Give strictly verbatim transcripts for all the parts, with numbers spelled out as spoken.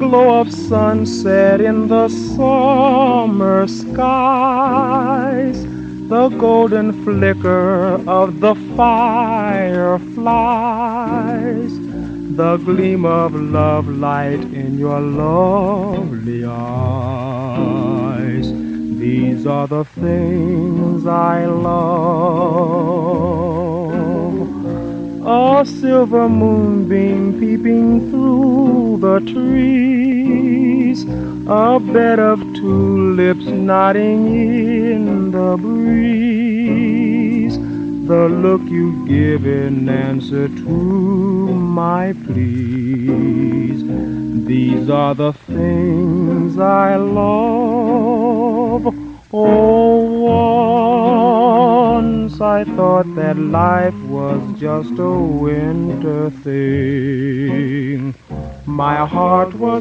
glow of sunset in the summer skies, the golden flicker of the fireflies, the gleam of love light in your lovely eyes. These are the things I love. A silver moonbeam peeping through the trees, a bed of tulips nodding in the breeze, the look you give in answer to my pleas. These are the things I love. Oh, once I thought that life was just a winter thing. My heart was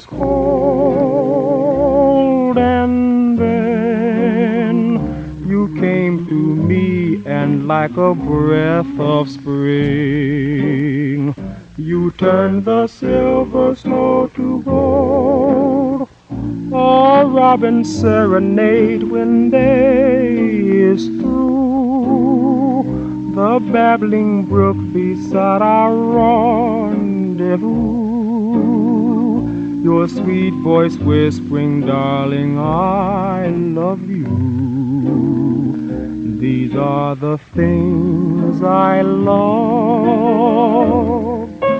cold, and then you came to me, and like a breath of spring, you turned the silver snow to gold. A robin's serenade when day is through, the babbling brook beside our rendezvous, your sweet voice whispering, darling, I love you. These are the things I love.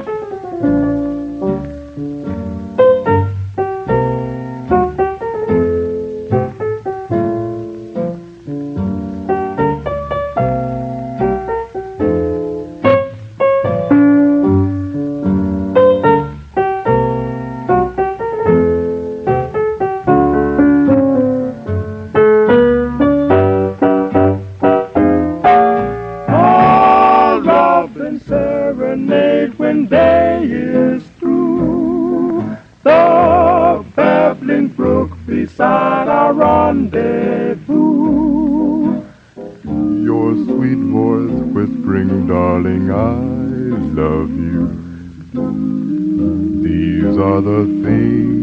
Serenade when day is through, the babbling brook beside our rendezvous, your sweet voice whispering, darling, I love you. These are the things